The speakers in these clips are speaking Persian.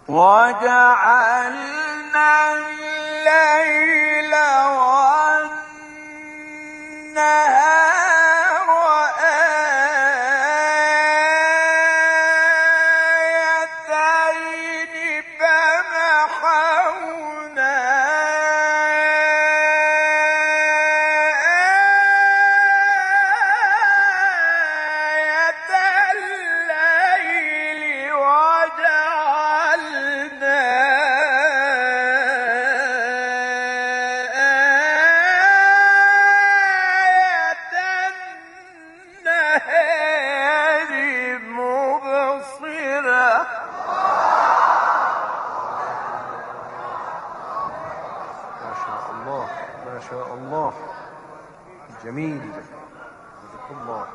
وجعلنا الليل والنهار آيتين فمحونا ما شاء الله جميل جزاك الله.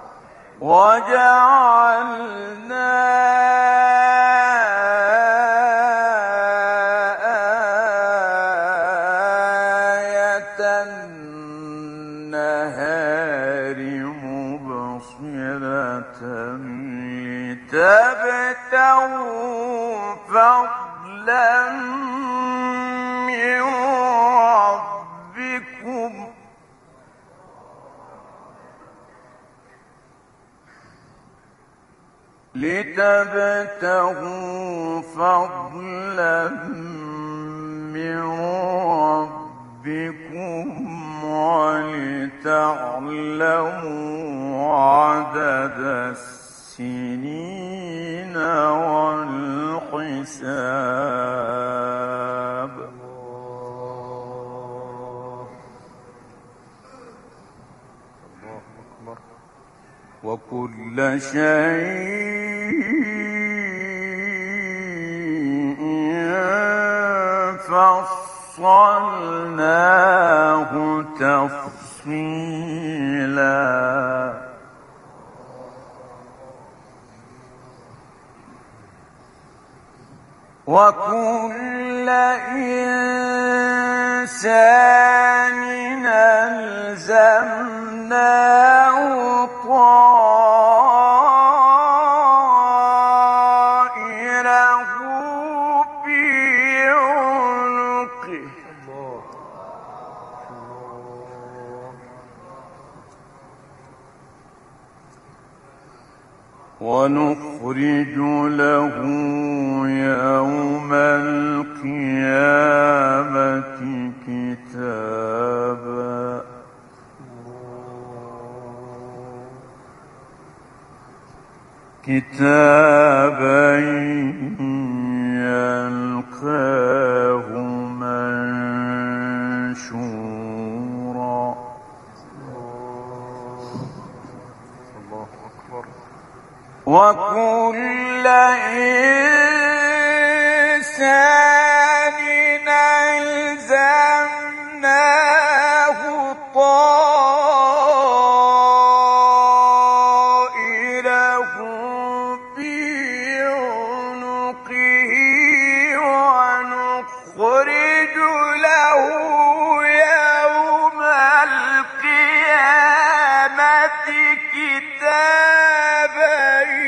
وجعلنا آية النهار مبصرة لتبتغوا فضلا من ربكم لتبتغوا فضلا من ربكم ولتعلموا عدد السنين والحساب. الله أكبر. وكل شيء فصلناه تفصيلا. وكل إنسان ألزمناه طائره في عنقه ونخرج له يوم القيامة كتابا يلقاه منشورا. الله أكبر. وكل إنسان ألزمناه طائره في عنقه ونخرج له يوم القيامة كتابا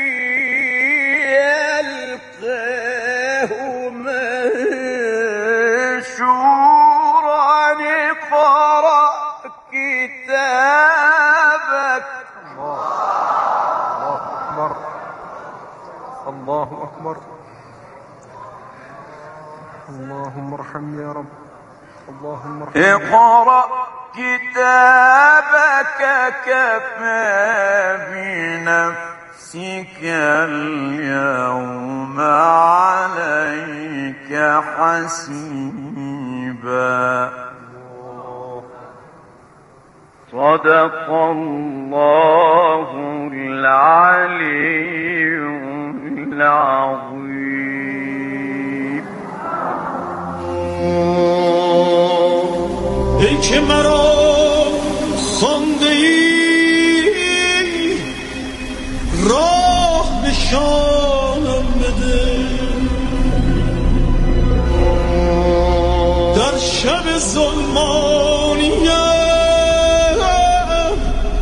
يلقاه منشورا. اقرأ كتابك. الله أكبر. الله أكبر. اللهم ارحمني يا رب. اللهم ارحمني. اقرأ كتابك كفى بنفسك اليوم عليك حسيبا. صدق الله العلي العظيم. ای که مرا خوانده ای راه نشانم بده، در شب ظلمانیم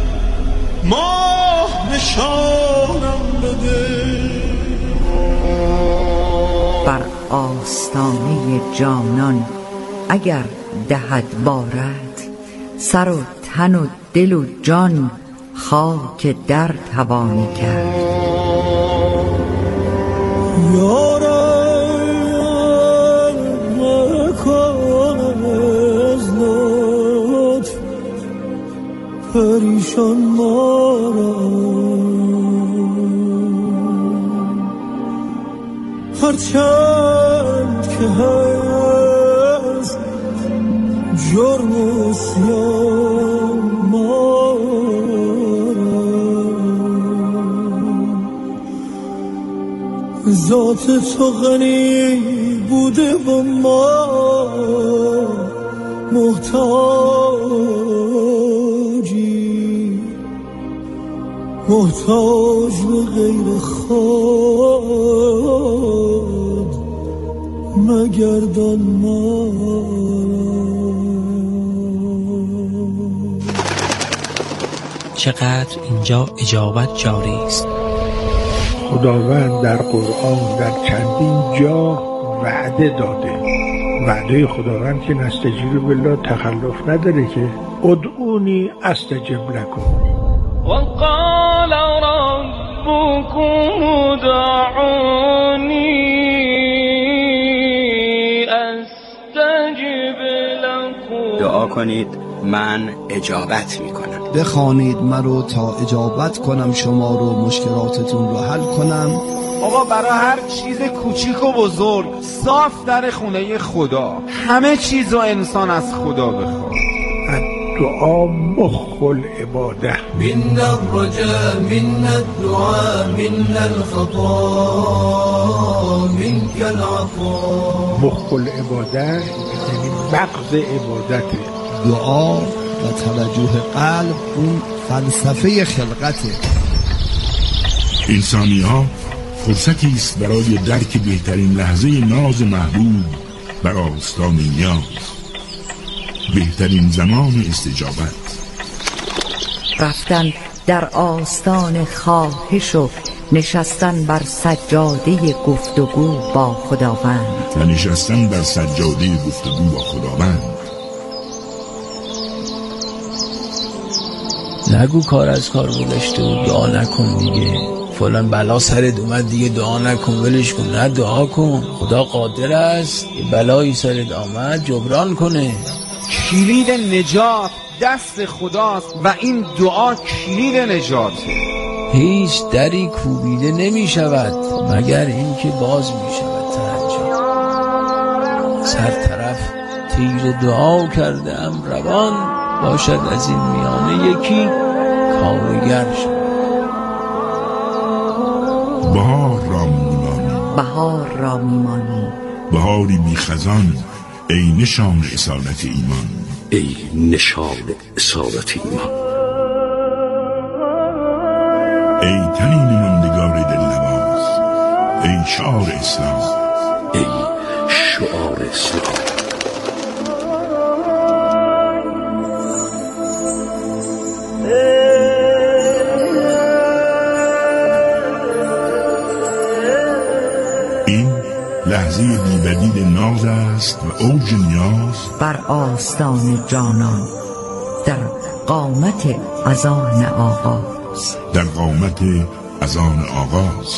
ماه نشانم بده. آستانه جانان اگر دهد بارت، سر و تن و دل و جان خاک در توانی کرد. یارم مکن از لطف پریشان ما را، هرچند که هست جرم و سیان ما را، ذات تو غنی بوده و ما محتاجی، محتاج به غیر خود مگردان ما. چقدر اینجا اجابت جاری است. خداوند در قرآن در چندین جا وعده داده. وعده خداوند که نستجیب بالله تخلف نداره که ادعونی استجب لکم. وقال ربكم ادعوني استجب لكم. دعا کنید من اجابت میکنم. بخوانید مرا تا اجابت کنم شما رو، مشکلاتتون رو حل کنم. آقا برای هر چیز کوچیک و بزرگ صاف در خونه خدا، همه چیز رو انسان از خدا بخواد. دعا مخ العباده. من الرجاء من الدعاء من الخطا منك العفو. مخ العباده یعنی مغز عبادته. دعا و توجه قلب اون فلسفه خلقته. انسانی ها فرصتی است برای درک بهترین لحظه ناز محبوب بر آستان نیاز، بهترین زمان استجابت. رفتن در آستان خواهش و نشستن بر سجاده گفتگو با خداوند. و نشستن بر سجاده گفتگو با خداوند. نگو کار از کار گذشته و دعا نکن دیگه، فلان بلا سرت اومد دیگه دعا نکن ولش کن. نه، دعا کن، خدا قادر است یه بلایی سرت آمد جبران کنه. کلید نجات دست خداست و این دعا کلید نجاته. هیچ دری کوبیده نمی شود مگر این که باز می شود ترجمه. سر طرف تیر دعا کرده ام روان، باشد از این میانه یکی کارگر شد. بهار را میمانی، بهار را میمانی، بهاری بی خزان، ای نشان اصالت ایمان، ای نشان اصالت ایمان، ای تنین ماندگار دل نواز، ای شعار اسلام، ای شعار اسلام. این لحظه بی‌بدیل ناز است و اوج نیاز بر آستان جانان، در قامت اذان آغاز، در قامت اذان آغاز.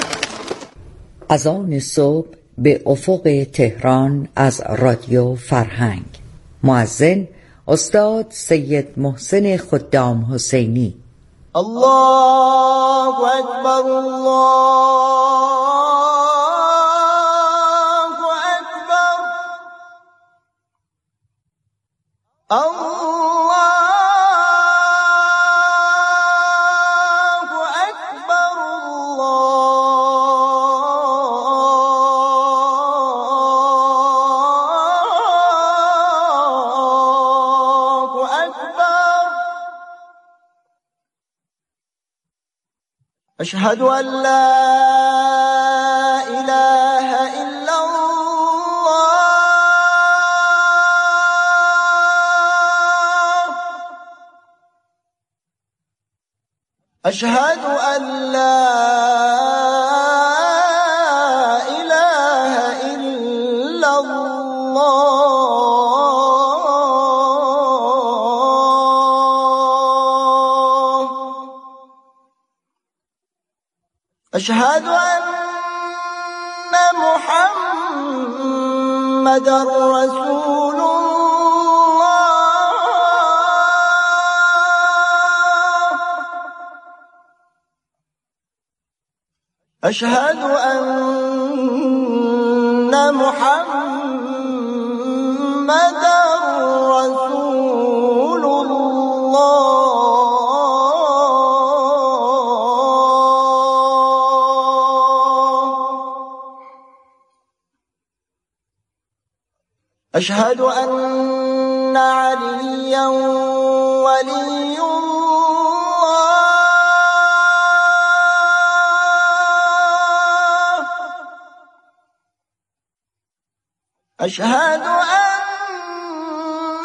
اذان صبح به افق تهران از رادیو فرهنگ. مؤذن استاد سید محسن خدام حسینی. الله اکبر الله اکبر الله اکبر الله اکبر. أشهد أن لا إله إلا الله. أشهد أن لا إله إلا أشهد أن محمدًا رسول الله. أشهد أن محمدًا رسول الله. أشهد أن عليا ولي الله. أشهد أن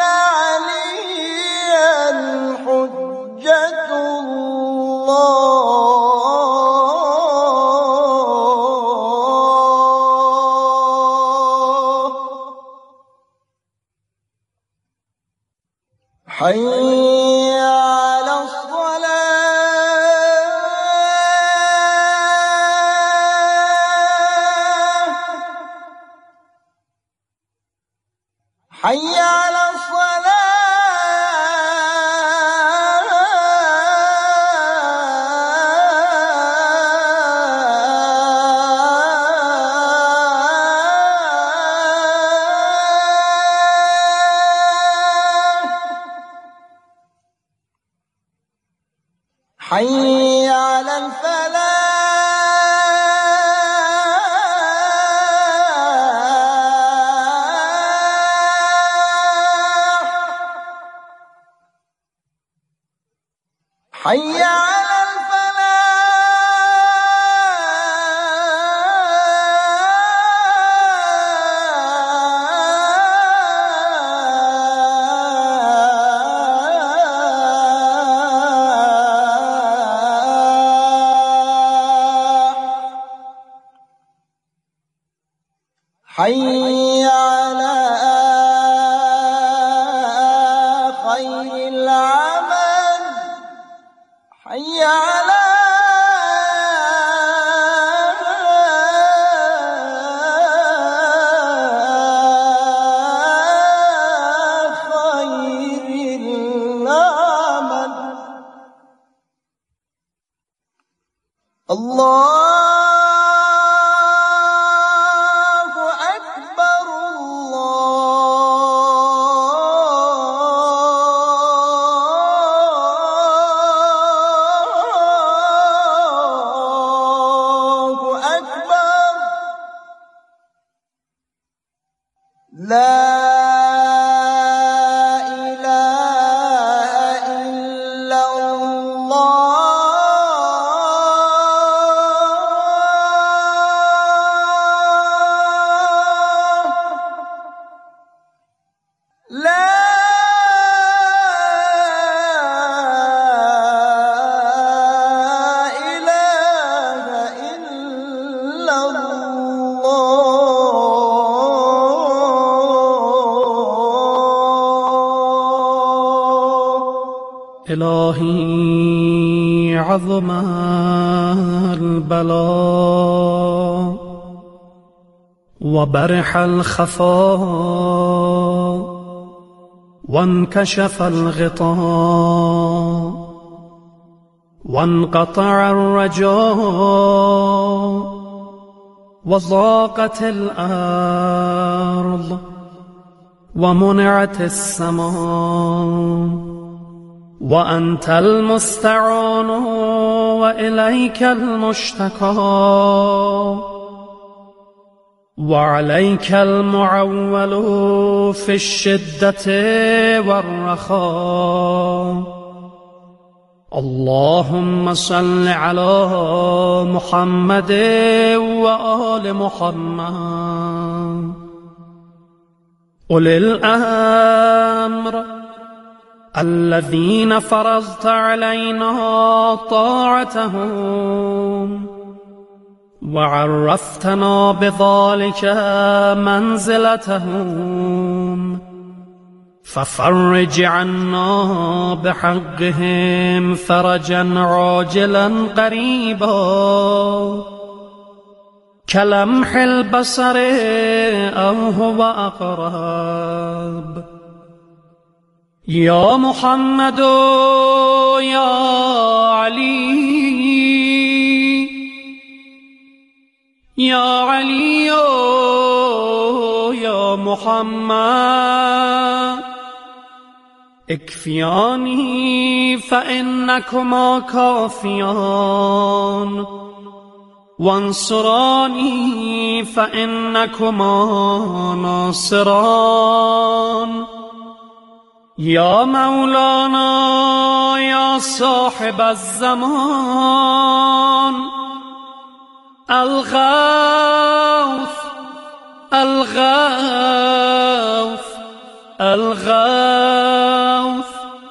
عليا حجة الله. حي على الصلاة. حي على حي على الفلاح. حي على حي على خير العمل. حي على خير العمل. الله لا إله إلا الله. لا إله إلا الله. إلهي عظم البلاء وبرح الخفاء وانكشف الغطاء وانقطع الرجاء وضاقت الأرض ومنعت السماء وأنت المستعان وإليك المشتكى وعليك المعول في الشدة والرخاء. اللهم صل على محمد وآل محمد أولي الأمر الذين فرضت علينا طاعتهم وعرفتنا بذلك منزلتهم ففرج عنا بحقهم فرجا عاجلا قريبا كلمح البصر أو هو أقرب يا محمد يا علي يا علي يا محمد اكفياني فإنكما كافيان وانصراني فإنكما ناصران يا مولانا يا صاحب الزمان الغوث الغوث الغوث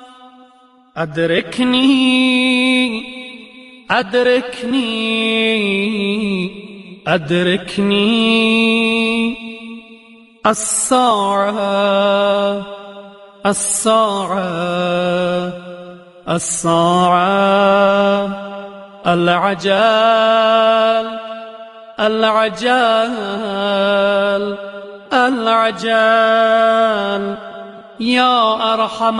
أدركني أدركني أدركني الساعة الساعة الساعة العجل العجل العجل يا أرحم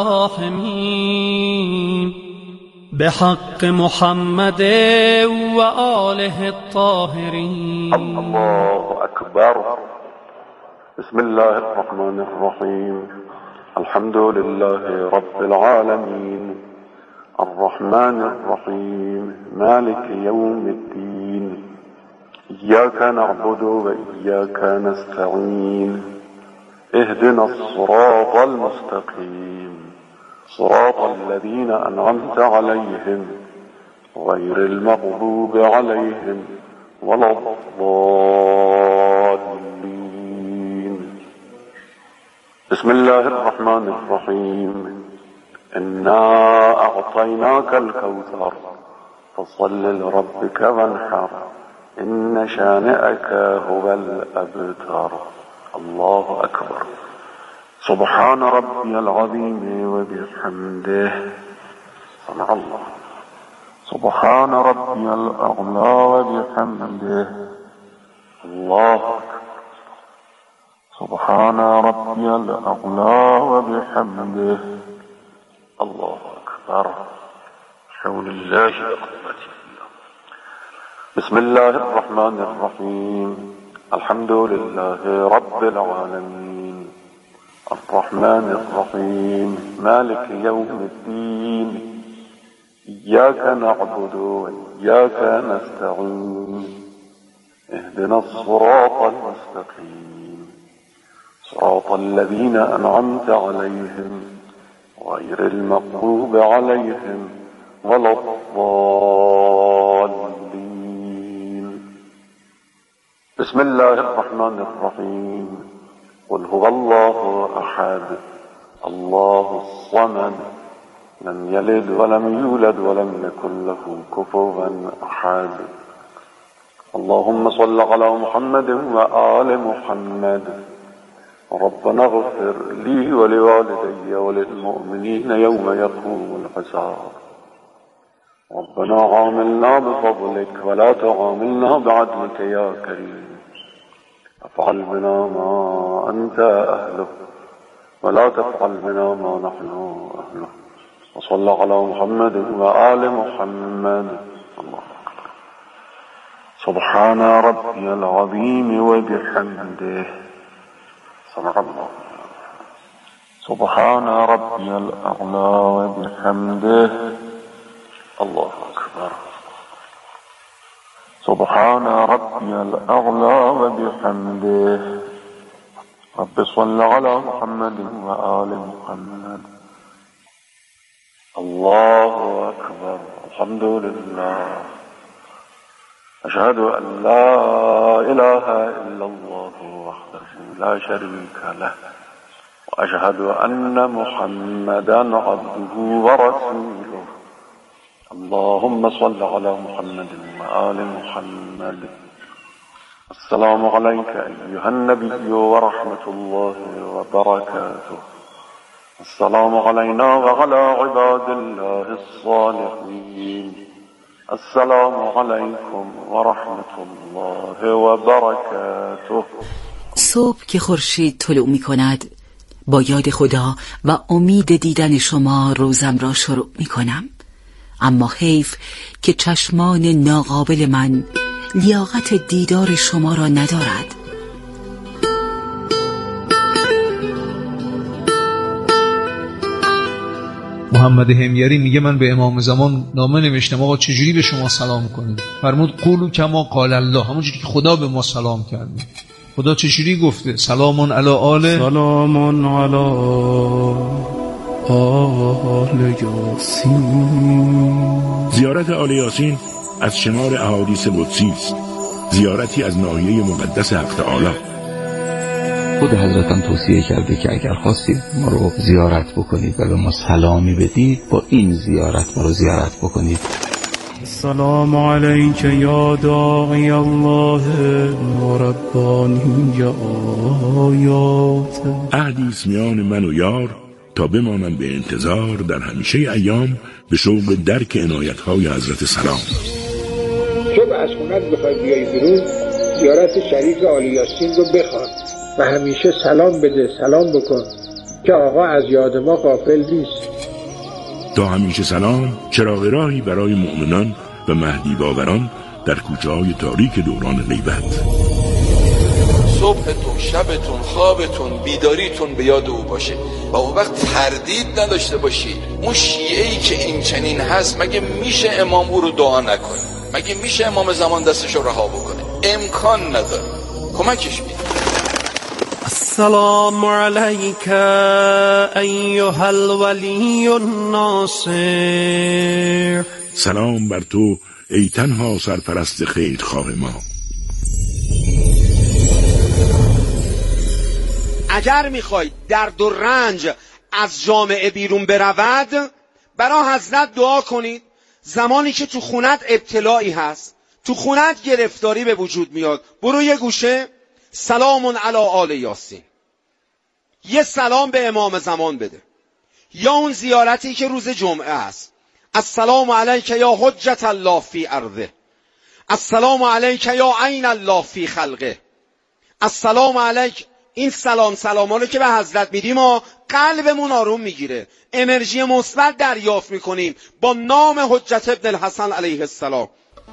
الراحمين بحق محمد وآله الطاهرين. الله أكبر. بسم الله الرحمن الرحيم. الحمد لله رب العالمين الرحمن الرحيم مالك يوم الدين إياك نعبد وإياك نستعين اهدنا الصراط المستقيم صراط الذين أنعمت عليهم غير المغضوب عليهم ولا الضالين. بسم الله الرحمن الرحيم. إنا أعطيناك الكوثر فصل لربك وانحر إن شانئك هو الأبتر. الله أكبر. سبحان ربي العظيم وبحمده. سمع الله. سبحان ربي الأعلى وبحمده. الله أكبر. سبحان ربي الأعلى وبحمده. الله أكبر. حول الله وقوته. بسم الله الرحمن الرحيم. الحمد لله رب العالمين الرحمن الرحيم مالك يوم الدين إياك نعبد وإياك نستعين اهدنا الصراط المستقيم صراط الذين أنعمت عليهم غير المغضوب عليهم ولا الضالين. بسم الله الرحمن الرحيم. قل هو الله أحد الله الصمد لم يلد ولم يولد ولم يكن له كفوا أحد. اللهم صل على محمد وآل محمد. ربنا اغفر لي ولوالدي وللمؤمنين يوم يقوم الحساب. ربنا عاملنا بفضلك ولا تعاملنا بعدلك يا كريم. افعل بنا ما أنت أهله ولا تفعل بنا ما نحن أهله. وصلى على محمد وآل محمد. الله أكبر. سبحان ربي العظيم وبحمده. سمع الله. سبحان ربي الأعلى وبحمده. الله أكبر. سبحان ربي الأعلى وبحمده. رب صل على محمد وآل محمد. الله أكبر. الحمد لله. أشهد أن لا إله إلا الله وحده لا شريك له وأشهد أن محمدا عبده ورسوله. اللهم صل على محمد وآل محمد. السلام عليك أيها النبي ورحمة الله وبركاته. السلام علینا و علی عباد الله الصالحین. السلام علیکم و رحمت الله و برکاته. صبح که خورشید طلوع می کند با یاد خدا و امید دیدن شما روزم را شروع می کنم. اما حیف که چشمان ناقابل من لیاقت دیدار شما را ندارد. محمد حمیری میگه من به امام زمان نامه نوشتم آقا چجوری به شما سلام کنیم؟ فرمود قولوا کما قال الله، همونجوری که خدا به ما سلام کرده. خدا چجوری گفته؟ سلام علی آل، سلام علی آل یاسین. زیارت آل یاسین از شمار احادیث قدسی است، زیارتی از ناحیه مقدس حق تعالی. خود حضرتم توصیه کرده که اگر خواستید ما رو زیارت بکنید و به ما سلامی بدید، با این زیارت ما رو زیارت بکنید. السلام علیک یا داعی الله و ربانی آیات. عهدی است میان من و یار تا بمانم به انتظار در همیشه ایام به شوق درک عنایت‌های حضرت سلام. صبح از خونت بخوای بیای بیرون، زیارت شریف آل یاسین رو بخوان و همیشه سلام بده، سلام بکن که آقا از یاد ما غافل نیست. تا همیشه سلام چراغ راهی برای مؤمنان و مهدی باوران در کوچه‌های تاریک دوران غیبت. صبحتون، شبتون، خوابتون، بیداریتون به یاد او باشه و اون وقت تردید نداشته باشید. اون شیعه‌ای که این چنین هست مگه میشه امام او رو دعا نکنه؟ مگه میشه امام زمان دستش رو رها بکنه؟ امکان نداره. کمکش میده. السلام علیک ایها الولی الناصر. سلام بر تو ای تنها سرپرست خیرخواه ما. اگر میخواید درد و رنج از جامعه بیرون برود، برای حضرت دعا کنید. زمانی که تو خونت ابتلایی هست، تو خونت گرفتاری به وجود میاد، برو یه گوشه سلام علی آل یاسین، یه سلام به امام زمان بده. یا اون زیارتی که روز جمعه هست، السلام علیک یا حجت الله فی ارضه، السلام علیک یا عین الله فی خلقه، السلام علیک. این سلاما رو که به حضرت میدیم و قلبمون آروم میگیره، انرژی مثبت دریافت میکنیم با نام حجت ابن الحسن علیه السلام.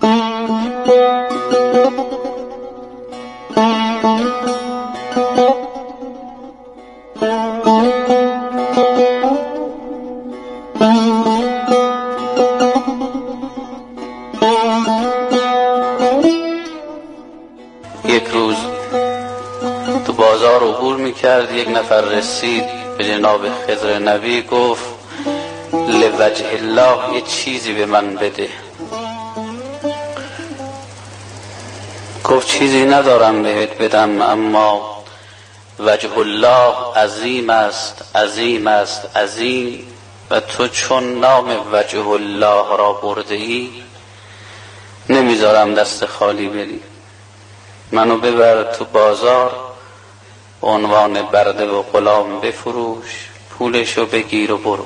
یک روز تو بازار عبور میکرد، یک نفر رسید به جناب خضر نبی، گفت لوجه الله یه چیزی به من بده. گفت چیزی ندارم بهت بدم، اما وجه الله عظیم است، عظیم است، عظیم، و تو چون نام وجه الله را برده ای نمیذارم دست خالی بری. منو ببر تو بازار به عنوان برده و غلام بفروش، پولشو بگیر و برو.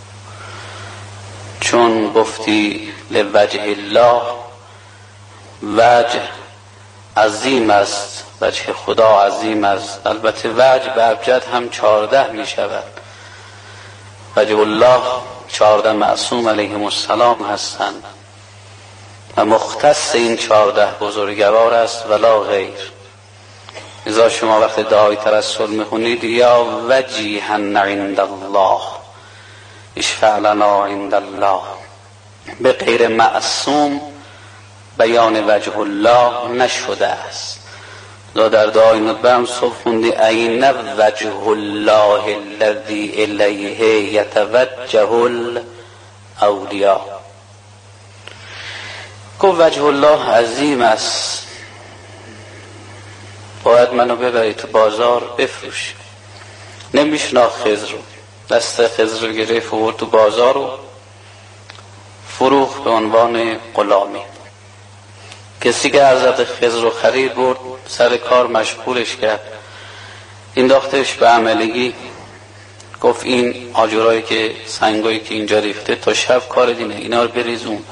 چون گفتی لوجه الله، وجه عظیم است، وجه خدا عظیم است. البته وجه به ابجد هم 14 می شود. وجه الله 14 معصوم علیهم السلام هستند و مختص این 14 بزرگوار است ولا غیر. لذا شما وقت دعای توسل میخونید یا وجیها عند الله اشفع لنا عند الله، به غیر معصوم بیان وجه الله نشده است. در دعای ندبه هم صبح خوندی این وجه الله الذی الیه یتوجه الاولیاء. گفت وجه الله عظیم است، باید منو ببری تو بازار بفروش. نمیشناخت خضر رو، دست خضر رو گرفت و تو بازار رو فروخت به عنوان غلامی. کسی که حضرت خضر رو خرید برد سر کار مشغولش کرد، این داختش به عملگی. گفت این آجرایی که سنگایی که اینجا ریخته تا شب کار دینه، اینا رو بریز اون.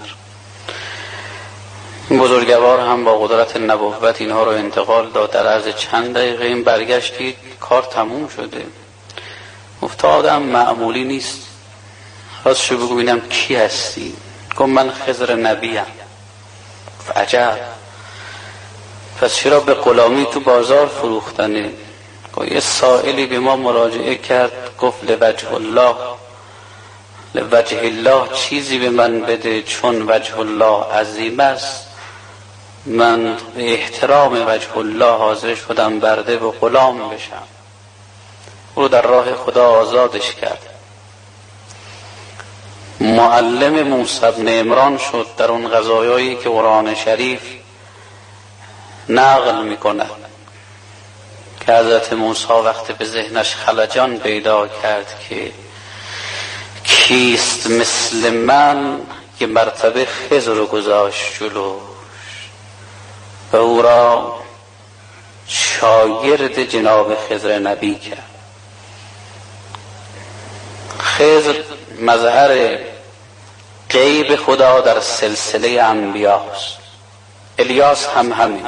بزرگوار هم با قدرت نبوت اینها رو انتقال داد. در عرض چند دقیقه این برگشتید کار تموم شده. گفت آدم معمولی نیست، راستشو بگو ببینم کی هستی؟ گفت من خضر نبیم. گفت عجب، پس چرا به غلامی تو بازار فروختنه؟ گفت یه سائلی به ما مراجعه کرد، گفت لوجه الله، لوجه الله چیزی به من بده چون وجه الله عظیم است، من به احترام وجه الله حاضر شدم برده و غلام بشم. او در راه خدا آزادش کرد. معلم موسی بن عمران شد در اون قضایایی که قرآن شریف نقل میکنه که حضرت موسی وقتی به ذهنش خلجان پیدا کرد که کیست مثل من، که مرتبه خضر رو گذاشت جلوش و او را شاگرد جناب خضر نبی کرد. خضر مظهر غیب خدا در سلسله انبیاست. الیاس هم همین.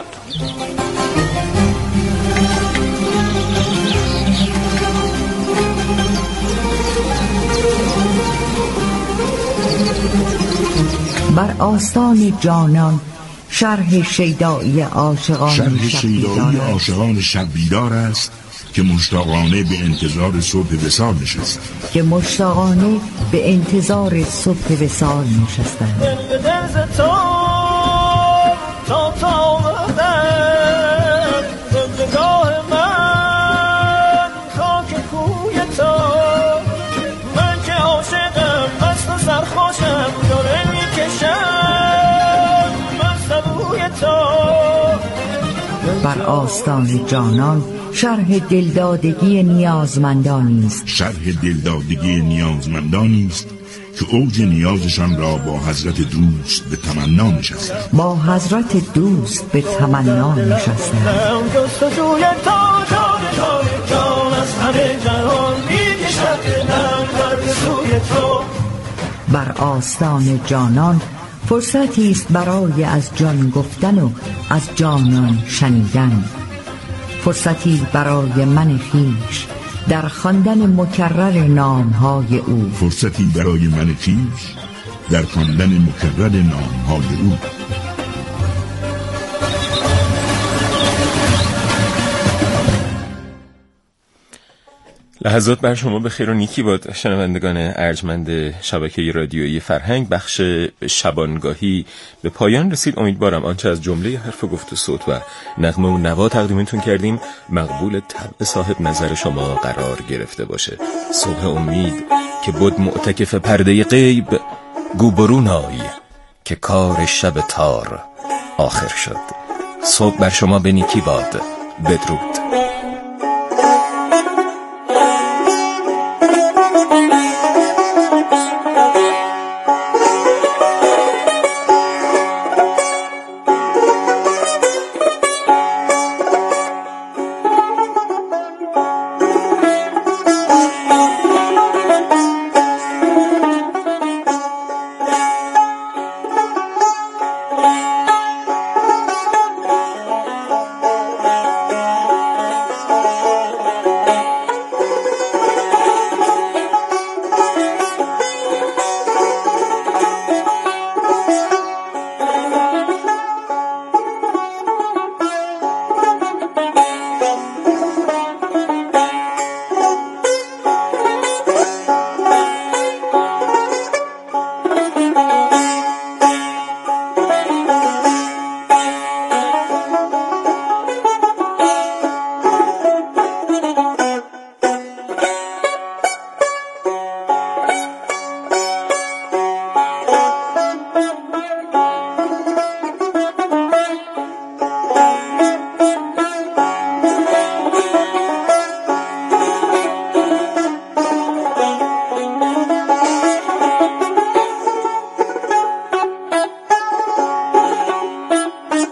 بر آستان جانان شرح شیدایی عاشقان شب بیدار است که مشتاقانه به انتظار صبح وصال نشستند. بر آستان جانان شرح دلدادگی نیازمندانی است که اوج نیازشان را با حضرت دوست به تمنا نشستند. بر آستان جانان فرصتی است برای از جان گفتن و از جانان شنیدن، فرصتی برای من خویش در خواندن مکرر نامهای او، لحظات بر شما به خیر و نیکی باد شنوندگان ارجمند شبکه رادیویی فرهنگ. بخش شبانگاهی به پایان رسید. امیدوارم آنچه از جمله حرف گفت و صوت و نغمه و نوا تقدیمتون کردیم مقبول طبع صاحب نظر شما قرار گرفته باشه. صبح امید که بود معتکف پرده غیب، گو برون آی که کار شب تار آخر شد. صبح بر شما به نیکی باد. بدرود.